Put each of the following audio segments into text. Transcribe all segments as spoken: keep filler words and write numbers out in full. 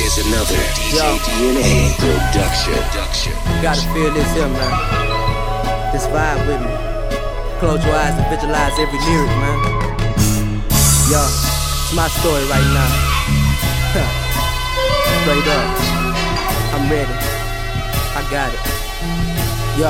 is another D J Yo. D N A production. You gotta feel this here, man. Just vibe with me. Close your eyes and visualize every lyric, man. Yo, it's my story right now. Straight up, I'm ready. I got it. Yo,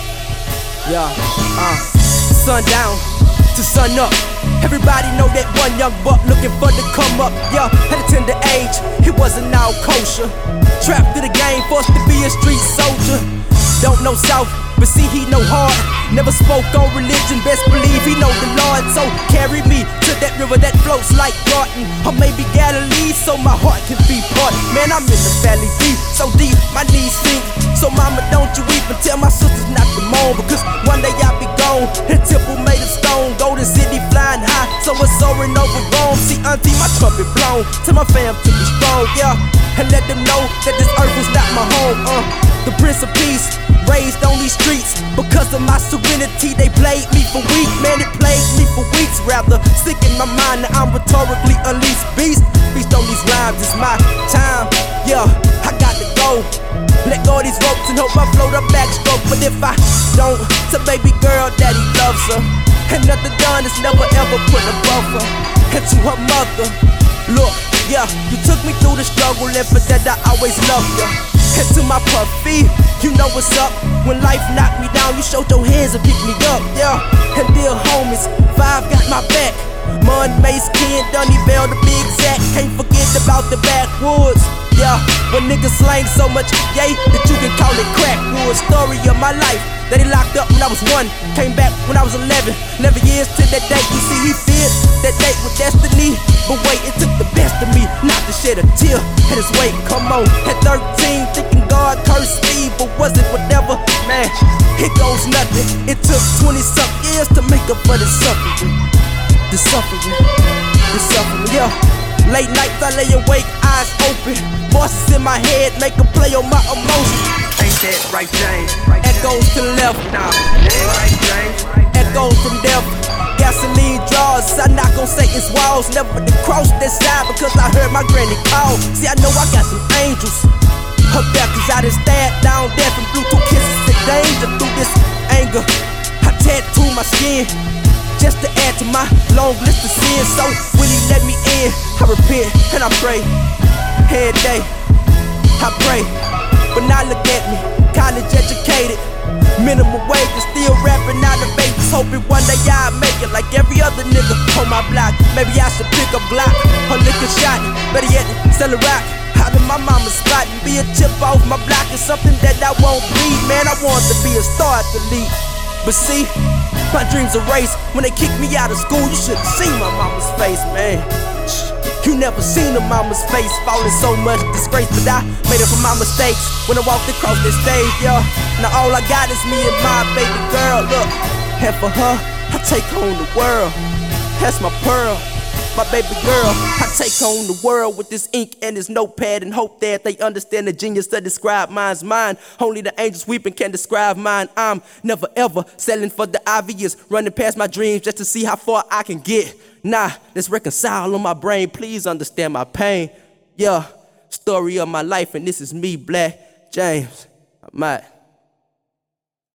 yo, uh, sundown to sun up. Everybody know that one young buck looking for the come up. Yeah, at a tender age, it wasn't all kosher. Trapped to the game, forced to be a street soldier. Don't know South, but see he know hard. Never spoke on religion, best believe he know the Lord. So carry me to that river that floats like Garden, or maybe Galilee, so my heart can be part. Man, I'm in the valley deep, so deep my knees sink. So mama, don't you weep and tell my sisters not to moan, because one day I'll be gone. And temple made of stone, golden city flying high, so it's soaring over Rome. See auntie, my trumpet blown, tell my fam to be strong, yeah, and let them know that this earth was not my home. Uh, the Prince of Peace, raised on these streets. Because of my serenity, they played me for weak. Man, it plagued me for weeks. Rather, sick in my mind, now I'm rhetorically unleashed. Beast, beast on these rhymes, it's my time. Yeah, I got to go. Let go of these ropes and hope I float up backstroke. But if I don't, it's a baby girl, daddy loves her. And nothing done is never ever put above her. And to her mother, look, yeah, you took me through the struggle, and for that I always love you. And to my puppy, you know what's up. When life knocked me down, you showed your hands and picked me up, yeah. And dear homies, Five got my back. Mud, Mace, Kid, Dunnyville, the big Zach. Can't forget about the backwoods, yeah. When niggas slang so much, yay, that you can call it crackwood. Story of my life, that he locked up when I was one, came back when I was eleven. Eleven years to that day, you see he feared that date with destiny. But wait, it took the best of me not to shed a tear. And his weight, come on, at thirteen, thinking God cursed me, but was it whatever? Man, it goes nothing. It took twenty-something years to make up for the suffering. The suffering, the suffering, yeah. Late nights I lay awake, eyes open. Voices in my head make a play on my emotions. Ain't that right, James? Echoes to the left, nah, ain't right, James. Echoes from death. Gasoline draws, I knock on Satan's walls. Never to cross that side because I heard my granny call. See, I know I got some angels up there, cause I done stared down death and blew two kisses in danger. Through this anger, I tattoo my skin just to add to my long list of sins. So will he let me in? I repent and I pray every day. I pray, but now look at me, college educated, minimum wage, and still rapping out the babies. Hoping one day I'll make it like every other nigga on my block. Maybe I should pick a block or lick a shot. Better yet, sell a rock out of my mama's spot and be a chip off my block. Is something that I won't bleed. Man, I want to be a star athlete, but see, my dreams erased when they kicked me out of school. You should've seen my mama's face, man. You never seen a mama's face falling so much disgrace. But I made up for my mistakes when I walked across this stage, yeah. Now all I got is me and my baby girl, look. And for her, I take on the world. That's my pearl, my baby girl. I take on the world with this ink and this notepad, and hope that they understand the genius to describe mine's mine. Only the angels weeping can describe mine. I'm never ever settling for the obvious, running past my dreams just to see how far I can get. Nah, let's reconcile on my brain, please understand my pain. Yeah, story of my life, and this is me, Black James. I'm out.